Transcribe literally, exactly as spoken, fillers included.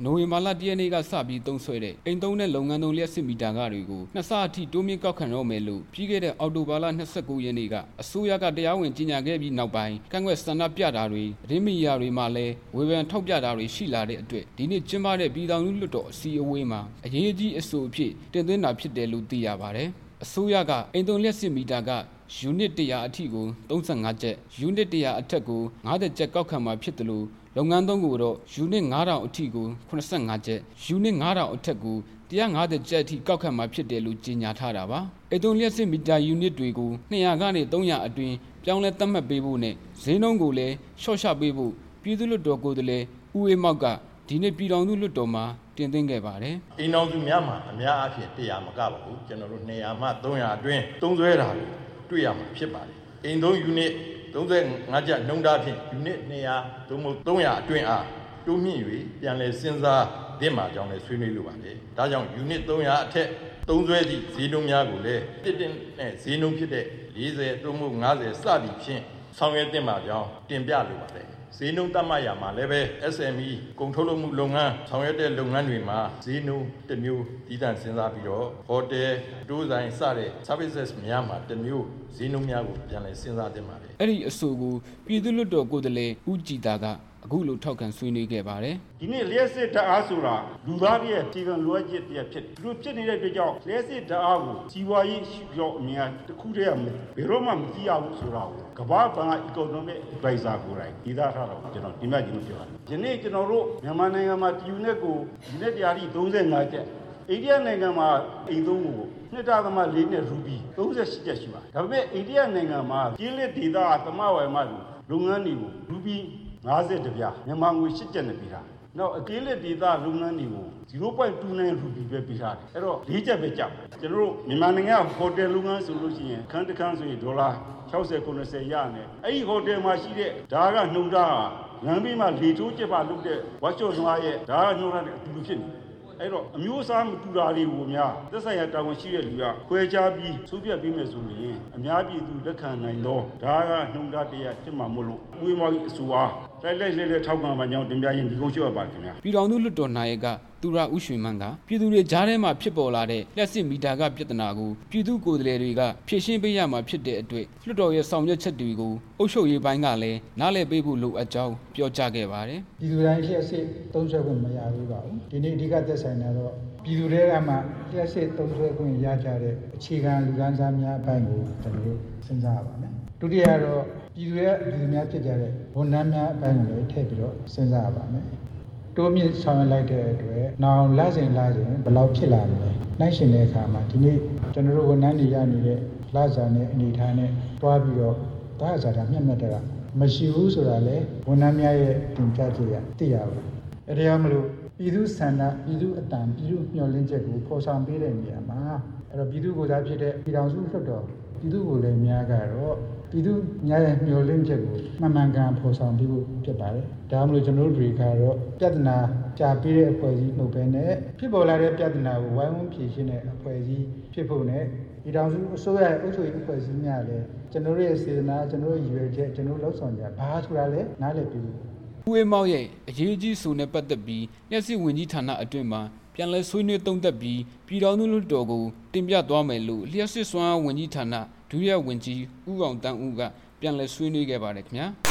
နိုဝင်ဘာလတရက်နေ့ကစပြီးသုံးဆွဲတဲ့အိမ်သုံးနဲ့လုပ်ငန်းသုံးလျှက်စစ်မီတာခတွေကိုနှစ်ဆအထိတိုးမြင့်ကောက်ခံတော့မယ်လို့ပြီးခဲ့တဲ့အောက်တိုဘာလ၂၉ရက်နေ့ကအစိုးရကတရားဝင်ကြေညာခဲ့ပြီးနောက်ပိုင်းကန့်ကွက်ဆန္ဒပြတာတွေသတင်းမီဒီယာတွေမှာလည်းဝေဖန်ထောက်ပြတာတွေရှိလာတဲ့အတွက်ဒီနေ့ကျင်းပတဲ့ပြည်ထောင်စုလွှတ်တော်အစည်းအဝေးမှာအရေးကြီးအဆိုအဖြစ်တင်သွင်းတာဖြစ်တယ်လို့သိရပါတယ်။အစိုးရကအိမ်သုံးလျှက်စစ်မီတာကယူနစ်တရာအထိကို၃၅ကျပ်ယူနစ်တရာအထက်ကို၅၀ကျပ်ကောက်ခံမှာဖြစ်တယ်လို့လုပ်ငန်းသုံးကိုတော့ယူနစ်၅ထောင်အထိကို၈၅ကျပ်ယူနစ်၅ထောင်အထက်ကို၁၅၀ကျပ်အထိကောက်ခံမှာဖြစ်တယ်လို့ကြေညာထားတာပါအိမ်သုံးလျှက်စစ်မီတာယူနစ်တွေကို၂၀၀ကနေ၃၀၀အတွင်းပြောင်းလဲသတ်မှတ်ပေးဖို့နဲ့ဈေးနှုန်းကိုလည်းလျှော့ချပေးဖို့ပြည်သူ့လွှတ်တော်ကိုယ်စားလှယ်ဦးအေးမောက်ကဒီနေ့ပြည်ထောင်စုလွှတ်တော်မှာတင်သွင်းခဲ့ပါတယ်။အိမ်တော်စုများမှာအများအပြားတရားမကပါဘူးကျွန်တော်တို့၂၀၀မှ၃၀၀အတွင်းသုံးစွဲတာတွေ့ရမှာဖြစ်ပါတယ်။အိမ်သုံးယူနစ်၃၅ကျပ်နှုန်းထားဖြင့်ယူနစ်၂၀၀သို့မဟုတ်၃၀၀အတွင်းအားတိုးမြင့်၍ပြန်လည်စဉ်းစားသင့်မှာကြောင်းလည်းဆွေးနွေးလိုပါတယ်။ဒါကြောင့်ယူနစ်၃၀၀အထက်သုံးစွဲသည့်ဈေးနှုန်းများကိုလည်းတစ်တင်နဲ့ဈေးနှုန်းဖြစ်တဲ့၄၀သို့မဟုတ်၅၀စသည်ဖြင့်ဆောင်ရွက်သင့်မှာကြောင်းတင်ပြလိုပါတယ်။ဈေးနှုန်းတတ်မှတ်ရမှာလည်းပဲ အက်စ် အမ် အီ ကုန်ထုတ်လုပ်မှုလုပ်ငန်းဆောင်ရွက်တဲ့လုပ်ငန်းတွေမှာဈေးနှုန်းတစ်မျိုးတည်တံ့စဉ်းစားပြီးတော့ဟိုတယ်တိုးဆိုင်စတဲ့ services များမှာတစ်မျိုးဈေးနှုန်းများကိုပြန်လည်စဉ်းစားသင့်ပါတယ်။အဲ့ဒီအဆိုကိုပြည်သူ့လွှတ်တော်ကိုယ်စားလှယ်ဦးကြည်သာကအခုလိုထောက်ခံဆွေးနွေးခဲ့ပါတယ်။ဒီနေ့လျှက်စစ်ဓာတ်အားဆိုတာလူသားရဲ့အခြေခံလိုအပ်ချက်တစ်ဖြစ်ဒီလိုဖြစ်နေတဲ့အတွက်ကြောင့်လျှက်စစ်ဓာတ်အားကိုစီးပွားရေးရောအများတစ်ခုတည်းမဘယ်တော့မှမကြည့်ရဘူးဆိုတာကိုကမ္ဘာ့ဘဏ်က economic advisor ကိုယ်တိုင်ဒီသားထားတော့ကျွန်တော်ဒီမှကြီးမပြောရဘူး။ယနေ့ကျွန်တော်တို့မြန်မာနိုင်ငံမှာယူနစ်ကိုယူနစ်တရားကြီး၃၅ကျပ်အိန္ဒိယနိုင်ငံမှာအိမ်သုံးကိုနှစ်တာသမ၄နဲ့ရူပီ၃၈ကျပ်ရှိပါတယ်။ဒါပေမဲ့အိန္ဒိယနိုင်ငံမှာကျေးလက်ဒေသသမဝယ်မှလုပ်ငန်းတွေကိုရူပီ၅၀တပြားမြန်မာငွေ၈ကျပ်နဲ့ပေးတာ။နောက်အကင်းလက်ဒေသလုပ်ငန်းတွေကိုဇီရိုပွိုင့်၂၉ရူပီပဲပေးထားတယ်။အဲ့တော့၄ကျပ်ပဲကျပ်။ကျွန်တော်တို့မြန်မာနိုင်ငံဟိုတယ်လုပ်ငန်းဆိုလို့ရှိရင်ခန်းတစ်ခန်းဆိုရင်ဒေါ်လာ၆၀ ၉၀ရနဲ့အဲ့ဒီဟိုတယ်မှာရှိတဲ့ဒါကနှုံသားလမ်းဘေးမှာလေထိုးကျက်ပါလုပ်တဲ့ဝတ်ချော့နွားရဲ့ဒါကနှုံသားတဲ့အတူတူဖြစ်နေတယ်အဲ့တော့အမျိုးအစားမတူတာတွေကိုများသက်ဆိုင်ရာတာဝန်ရှိတဲ့လူကခွဲခြားပြီးသုံးပြပေးမယ်ဆိုရင်အများပြည်သူလက်ခံနိုင်တော့ဒါကနှုံသားတရားဖြစ်မှာမို့လို့ဝေမော်ကြီးအစိုးရလိုက်လိုက်လဲလဲထောက်ခံပါကြောင်းတင်ပြရင်ဒီကုန်းလျှော့ပါခင်ဗျာပြည်တော်စုလွှတ်တော်နိုင်ကသူရဦးရွှေမန်းကပြည်သူတွေကြားထဲမှာဖြစ်ပေါ်လာတဲ့လက်စစ်မီတာကပြဿနာကိုပြည်သူကိုယ်စားလှယ်တွေကဖြေရှင်းပေးရမှာဖြစ်တဲ့အတွက်လွှတ်တော်ရဲ့ဆောင်ရွက်ချက်တွေကိုအုပ်ချုပ်ရေးပိုင်းကလည်းနားလည်ပေးဖို့လိုအပ်ကြောင်းပြောကြားခဲ့ပါတယ်ပြည်သူတိုင်းလျှက်စစ်သုံးစွဲခွင့်မရသေးပါဘူးဒီနေ့အဓိကသက်ဆိုင်တာတော့ပြည်သူတွေကမှလျှက်စစ်သုံးစွဲခွင့်ရကြတဲ့အခြေခံလူကန်းစားများအပိုင်းကိုကျွန်တော်တို့စဉ်းစားရပါမယ်ဒုတိယတော့ပြည်သူရဲ့ပြည်သူများဖြစ်ကြတဲ့ဝန်ထမ်းများအပိုင်းကိုလည်းထည့်ပြီးတော့စဉ်းစားရပါမယ်တိုးမြင့်ဆောင်ရွက်လိုက်တဲ့အတွက်နောင်လစဉ်လစဉ်ဘယ်လောက်ဖြစ်လာမလဲနိုင်ရှင်တဲ့အခါမှာဒီနေ့ကျွန်တော်တို့ဝန်ထမ်းတွေရနေတဲ့လစာနဲ့အနေထားနဲ့တွားပြီးတော့ဒါအစားတာမျက်မှတ်တာမရှိဘူးဆိုတာလေဝန်ထမ်းများရဲ့တင်ပြချက်ရသိရပါအဲ့ဒါကြောင့်မလို့ပြည်သူဆန္ဒပြည်သူအတန်ပြည်သူမျှော်လင့်ချက်ကိုဖော်ဆောင်ပေးတဲ့နေရာမှာအဲ့တော့ပြည်သူကိုယ်စားဖြစ်တဲ့ပြည်ထောင်စုလွှတ်တော်ပြည်သူကိုယ်လည်းများကတော့ပြည်သူများရဲ့မျှော်လင့်ချက်ကိုမှန်မှန်ကန်ဖော်ဆောင်ပြီးဖို့ဖြစ်ပါတယ်။ဒါမှမဟုတ်ကျွန်တော်တို့တွေကတော့ပြဿနာကြာပြီးတဲ့အဖွဲ့အစည်းနှုတ်ပဲနဲ့ဖြစ်ပေါ်လာတဲ့ပြဿနာကိုဝိုင်းဝန်းဖြေရှင်းတဲ့အဖွဲ့အစည်းဖြစ်ဖို့နဲ့ပြည်ထောင်စုအစိုးရရဲ့အုပ်ချုပ်ရေးအဖွဲ့အစည်းများလည်းကျွန်တော်တို့ရဲ့စေတနာကျွန်တော်တို့ရည်ရွယ်ချက်ကျွန်တော်တို့လှုပ်ဆောင်ကြဘာဆိုတာလဲနားလည်ပြီးဦးအေးမောက်ရဲ့အရေးကြီးဆိုနဲ့ပတ်သက်ပြီးလက်စစ်ဝင်ကြီးဌာနအတွင်းမှာပြန်လည်ဆွေးနွေးသုံးသပ်ပြီးပြည်တော်စုလွှတ်တော်ကိုတင်ပြသွားမယ်လို့လျှက်စစ်စွမ်းဝင်ကြီးဌာနဒုတိယဝန်ကြီးဦးအောင်တန်းဦးကပြန်လည်ဆွေးနွေးခဲ့ပါတယ်ခင်ဗျာ